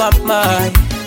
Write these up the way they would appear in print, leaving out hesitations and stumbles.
my.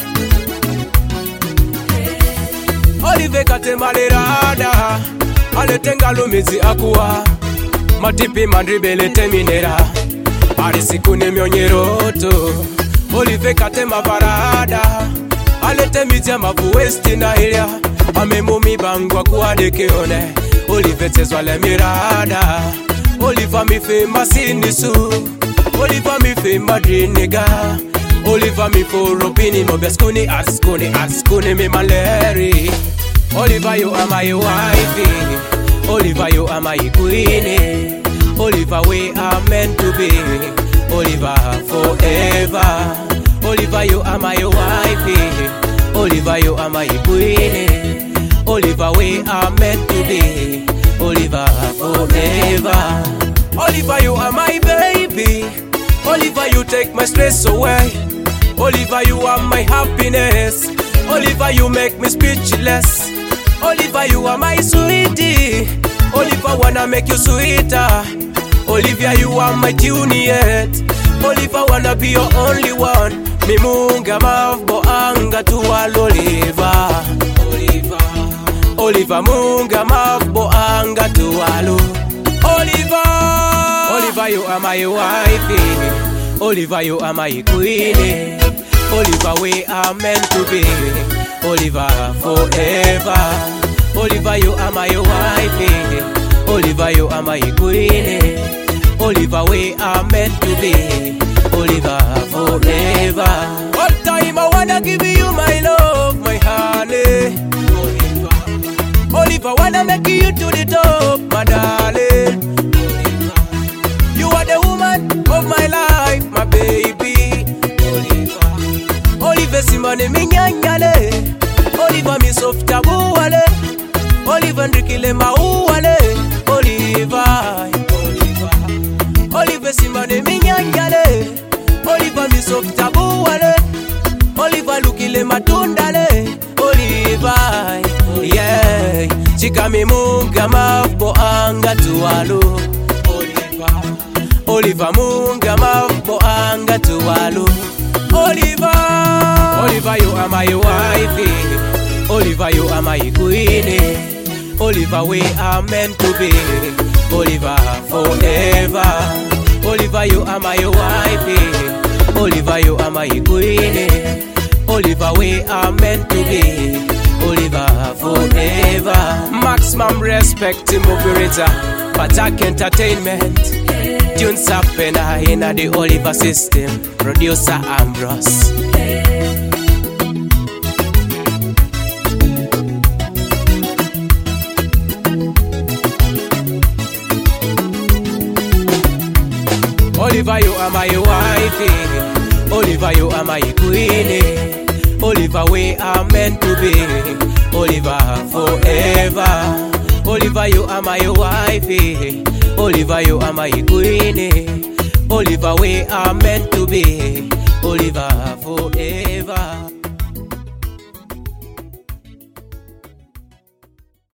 Olive kate malerada, aletenga lumizi akuwa, matipi mandribele teminera, alisikune myonyeroto. Olive kate mavarada, alete mizia mavu westi na ilia, amemumi bangwa kuadekeone. Olive tezwale mirada, Olive mi fe masinisu, Olive mi fe madriniga, Olive mi foropini mobiaskuni askuni mi maleri. Olive you are my wifey, Olive you are my queenie, Olive we are meant to be, Olive forever. Olive you are my wifey, Olive you are my queenie, Olive we are meant to be, Olive forever. Olive you are my baby, Olive you take my stress away, Olive you are my happiness, Olive you make me speechless, Olive you are my sweetie, Olive wanna make you sweeter, Olivia you are my Juliet, Olive wanna be your only one, mi munga mavbo anga tuwalo Olive, Olive munga mavbo anga tuwalo Olive you are my wifey, Olive you are my queenie, Olive we are meant to be, Olive forever. Olive you are my wifey, Olive you are my queenie, Olive we are meant to be, Olive forever. All time I wanna give you my love, my honey, Olive wanna make you to the top, my darling. You are the woman of my life, my baby. Olive simane minyanyale, Olive mi softa buwale, Olive ndrikile mauwale, Olive simane minyanyale, Olive mi softa buwale, Olive lukile matundale, Olive yeah. Chika mi munga mavbo anga tuwalo, Olive munga mavbo anga tuwalo, Olive you are my wifey, Olive you are my queenie, Olive we are meant to be, Olive forever. Olive you are my wifey, Olive you are my queenie, Olive we are meant to be, Olive forever. Maximum respect to operator, Patak Entertainment, June Sapena in the Olive system, producer Ambrose. Olive you are my wifey, Olive you are my queenie, Olive we are meant to be, Olive forever. Olive you are my wifey, Olive you are my queenie, Olive we are meant to be, Olive forever.